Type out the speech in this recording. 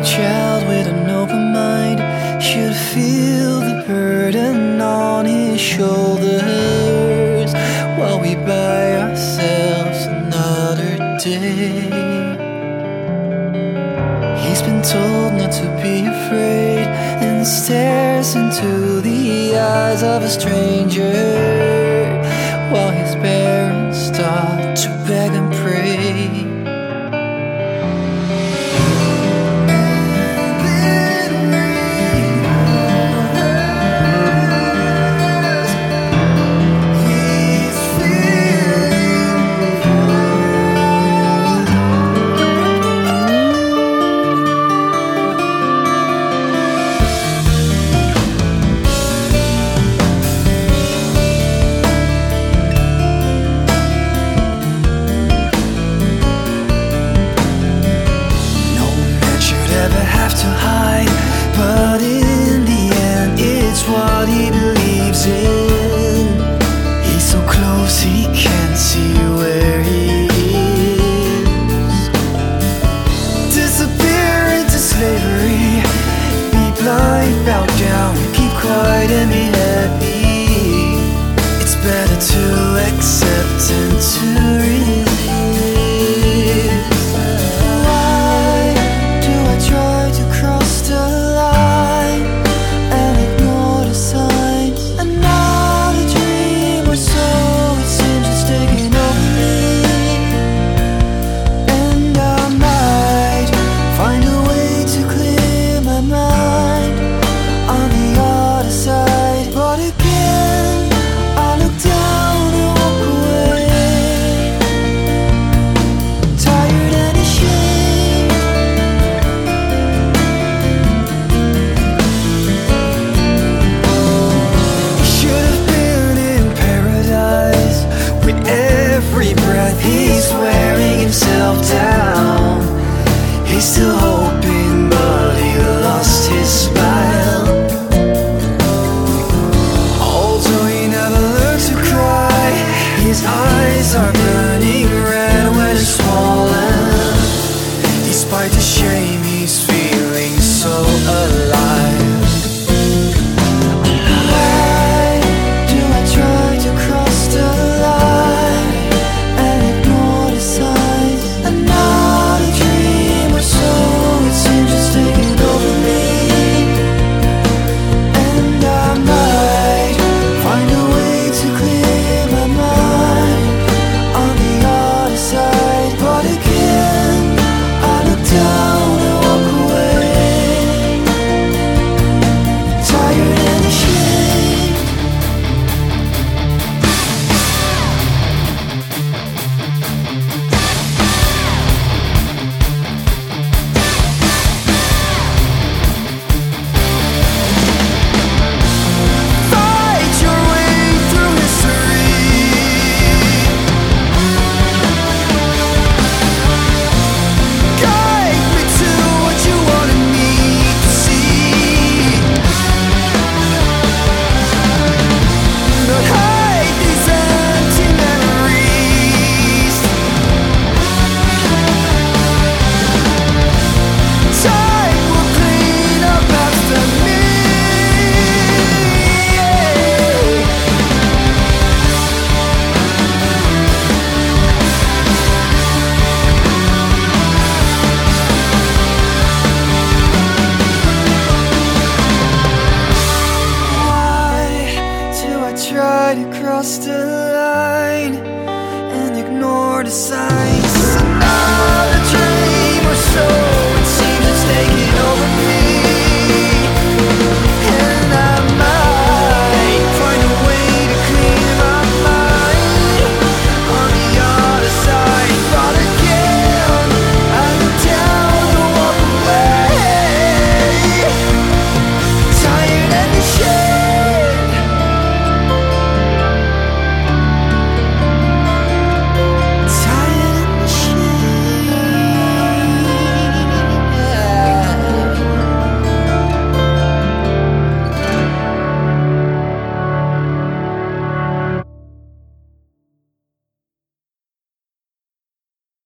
child with an open mind should feel the burden on his shoulders while we buy ourselves another day. He's been told not to be afraid and stares into the eyes of a stranger while his parents start to beg and pray. But in the end, it's what he believes in. He's so close, he can't see where he is. Disappear into slavery, be blind, bow down, keep quiet and be happy. It's better to accept and to resist. He's wearing himself down. He's still hoping.